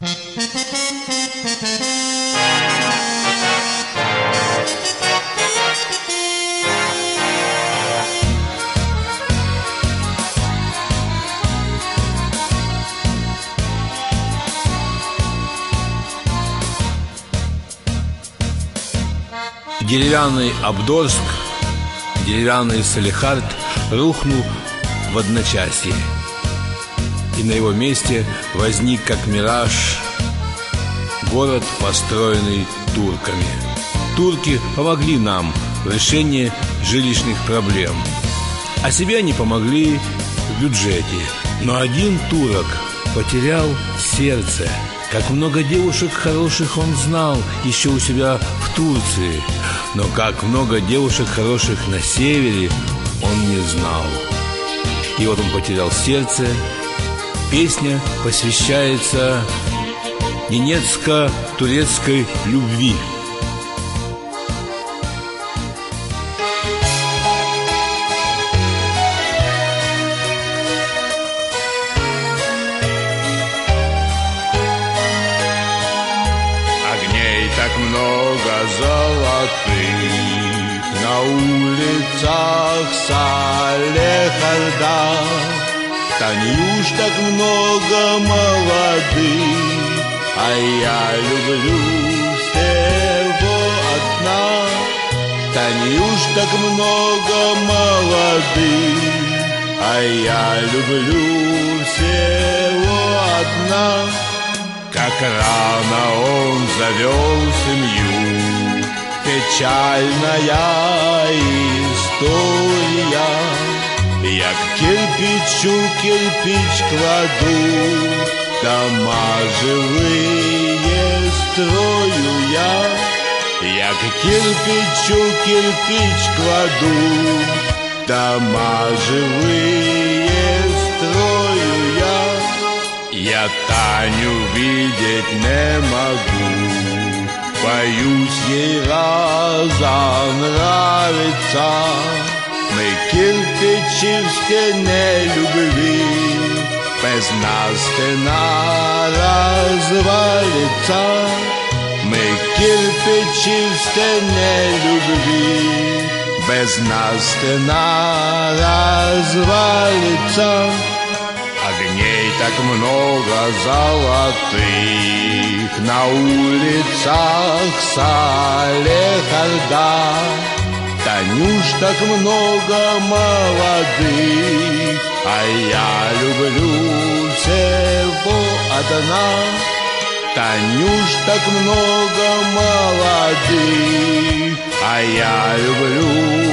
Деревянный Абдорск, деревянный Салехард рухнул в одночасье, и на его месте возник, как мираж, город, построенный турками. Турки помогли нам в решении жилищных проблем, а себе они помогли в бюджете. Но один турок потерял сердце. Как много девушек хороших он знал еще у себя в Турции, но как много девушек хороших на севере он не знал. И вот он потерял сердце. Песня посвящается ненецко-турецкой любви. Так много золотых на улицах Салехарда, Танюш, так много молодых, а я люблю всего одна. Танюш, так много молодых, а я люблю всего одна. Как рано он завел семью, печальная история. Я к кирпичу кирпич кладу, дома живые строю я. Я к кирпичу кирпич кладу, дома живые строю я. Я Таню видеть не могу, боюсь ей разонравится. Мы кирпичи в стене любви, без нас стена развалится. Мы кирпичи в стене любви, без нас стена развалится. Огней так много золотых на улицах Салехарда, Танюш, так много молодых, а я люблю всего одна. Танюш, так много молодых, а я люблю